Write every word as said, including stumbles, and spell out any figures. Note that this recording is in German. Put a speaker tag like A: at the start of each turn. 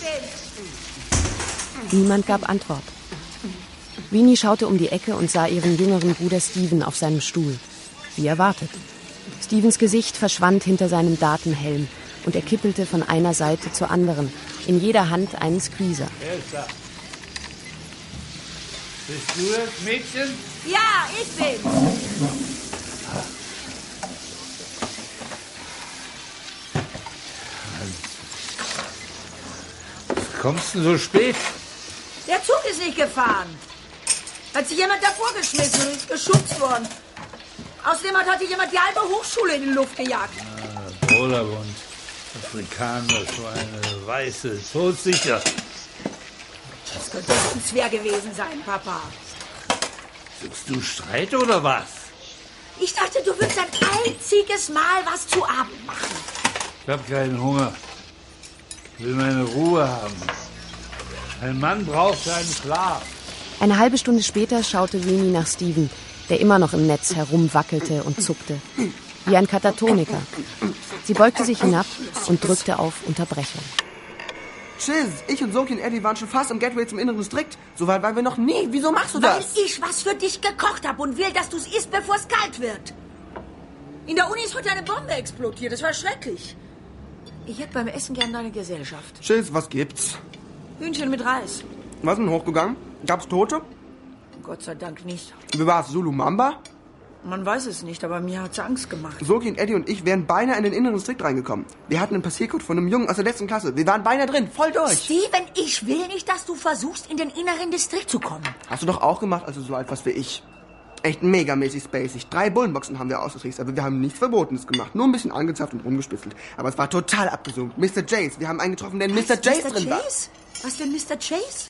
A: Niemand gab Antwort. Winnie schaute um die Ecke und sah ihren jüngeren Bruder Steven auf seinem Stuhl. Wie erwartet. Stevens Gesicht verschwand hinter seinem Datenhelm und er kippelte von einer Seite zur anderen, in jeder Hand einen Squeezer.
B: Bist du das Mädchen?
C: Ja, ich bin's.
B: Was kommst du so spät?
C: Der Zug ist nicht gefahren. Hat sich jemand davor geschmissen und ist geschubst worden. Außerdem hat heute jemand die halbe Hochschule in die Luft gejagt.
B: Ah, Bruderbund. Afrikaner, so eine weiße, todsicher.
C: Das könnte ein Zwerg gewesen sein, Papa.
B: Suchst du Streit oder was?
C: Ich dachte, du würdest ein einziges Mal was zu Abend machen.
B: Ich hab keinen Hunger. Ich will meine Ruhe haben. Ein Mann braucht seinen Schlaf.
A: Eine halbe Stunde später schaute Winnie nach Steven, der immer noch im Netz herumwackelte und zuckte. Wie ein Katatoniker. Sie beugte sich hinab und drückte auf Unterbrechung.
D: Chiz, ich und Soki und Eddie waren schon fast am Gateway zum inneren Distrikt. So weit waren wir noch nie. Wieso machst du das?
C: Weil ich was für dich gekocht habe und will, dass du es isst, bevor es kalt wird. In der Uni ist heute eine Bombe explodiert. Das war schrecklich. Ich hätte beim Essen gern deine Gesellschaft.
D: Chiz, was gibt's?
C: Hühnchen mit Reis.
D: Was ist denn hochgegangen? Gab's Tote?
C: Gott sei Dank nicht.
D: Wie war's? Zulu Mamba?
C: Man weiß es nicht, aber mir hat's Angst gemacht.
D: Soki und Eddie und ich wären beinahe in den inneren Distrikt reingekommen. Wir hatten einen Passiercode von einem Jungen aus der letzten Klasse. Wir waren beinahe drin, voll durch.
C: Steven, ich will nicht, dass du versuchst, in den inneren Distrikt zu kommen.
D: Hast du doch auch gemacht, also so etwas wie ich. Echt megamäßig spacig. Drei Bullenboxen haben wir ausgetrickst, aber wir haben nichts Verbotenes gemacht. Nur ein bisschen angezapft und rumgespitzelt. Aber es war total abgesunkt. Mister Jace, wir haben einen getroffen, der in Mister Jace drin war.
C: Was denn Mister Chase?